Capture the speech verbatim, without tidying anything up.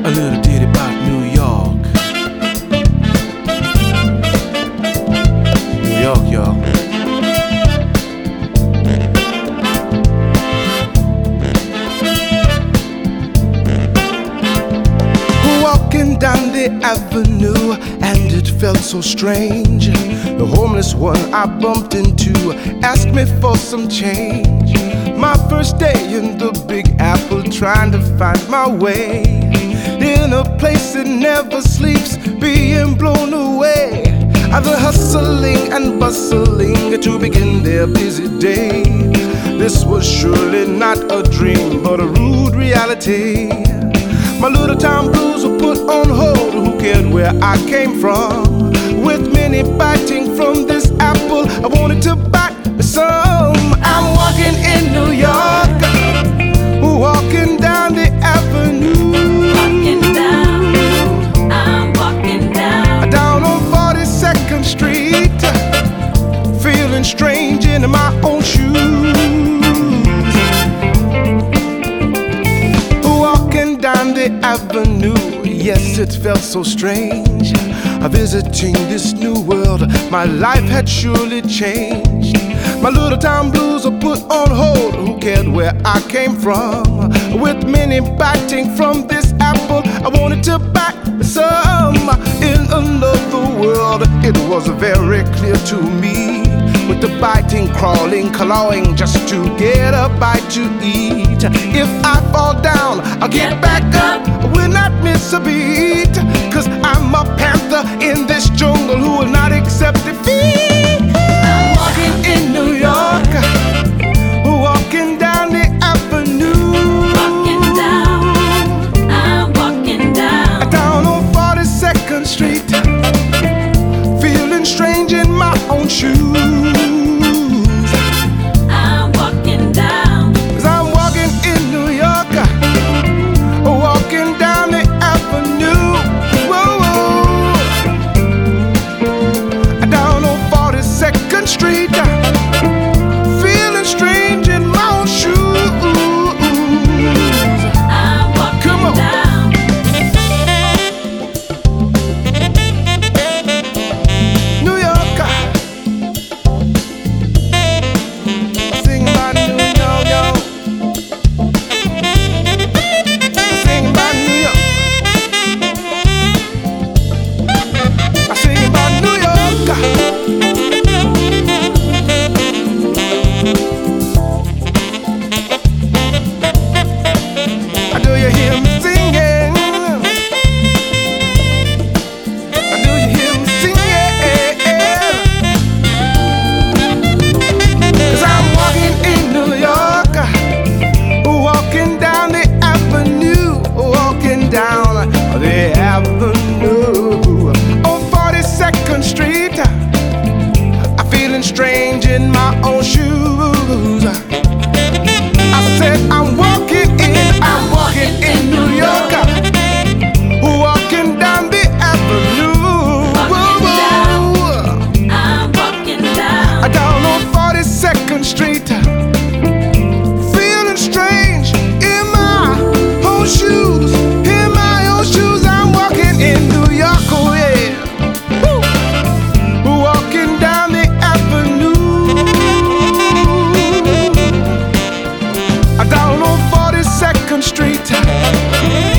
A little ditty about New York. New York, y'all. Walking down the avenue, and it felt so strange. The homeless one I bumped into asked me for some change. My first day in the Big Apple, trying to find my way in a place that never sleeps, being blown away. The hustling and bustling to begin their busy day. This was surely not a dream, but a rude reality. My little town blues were put on hold. Who cared where I came from? With many biting from this apple, I wanted to bite some. I'm walking in New York, walking down the avenue. Walking down, I'm walking down. Down on forty-second Street, feeling strange in my own shoes. Walking down the avenue, yes, it felt so strange. Visiting this new world, my life had surely changed. My little town blues are put on hold. Who cared where I came from? With many biting from this apple, I wanted to bite some. In another world, it was very clear to me. With the biting, crawling, clawing, just to get a bite to eat. If I fall down, I'll get back up. I will not miss a beat, 'cause I'm a panther in this jungle who will not accept defeat. I'm walking In New York, walking down the avenue. Walking down, I'm walking down. Down on forty-second Street, feeling strange in my own shoes. I'm walking down. 'Cause I'm walking in New York, walking down the avenue. Whoa, whoa. Down on forty-second Street, feeling strange in my own shoes. I'm walking Come on. down. New York, sing about New York, yo. Sing about New York. I sing about New York. Do you hear me singing? Do you hear me singing? 'Cause I'm walking in New York, walking down the avenue, walking down the avenue. On forty-second Street, I'm feeling strange in my own shoes. I said I'm walking in, I'm walking in New York, walking down the avenue. Walking down. I'm walking down. Down on forty-second Street, feeling strange in my own shoes. In my own shoes, I'm walking in New York, oh yeah. Woo. Walking down the avenue. Down on forty-second Street,